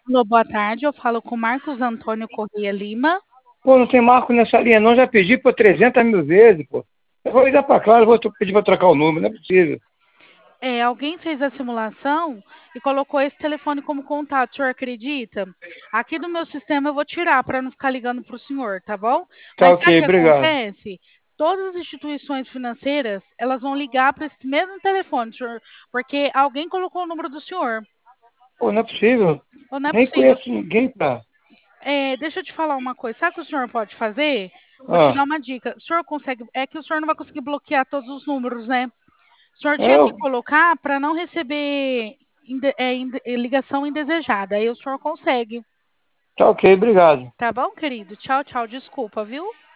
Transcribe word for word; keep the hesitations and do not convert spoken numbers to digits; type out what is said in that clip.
Alô, boa tarde. Eu falo com Marcos Antônio Correia Lima. Pô, não tem Marco nessa linha não, já pedi por trezentas mil vezes, pô. Eu vou ligar pra Clara, vou pedir pra trocar o número, não é possível. É, alguém fez a simulação e colocou esse telefone como contato, o senhor acredita? Aqui do meu sistema eu vou tirar para não ficar ligando para o senhor, tá bom? Tá Mas sabe o ok, que obrigado. acontece? Todas as instituições financeiras, elas vão ligar para esse mesmo telefone, senhor, porque alguém colocou o número do senhor. Pô, não é possível. Ou não é Nem possível. conheço ninguém pra... É, deixa eu te falar uma coisa. Sabe o que o senhor pode fazer? Vou te dar Ah, uma dica. O senhor consegue. É que o senhor não vai conseguir bloquear todos os números, né? O senhor tinha que eu... colocar para não receber inde- é, inde- é, ligação indesejada. Aí o senhor consegue. Tá ok, obrigado. Tá bom, querido? Tchau, tchau. Desculpa, viu?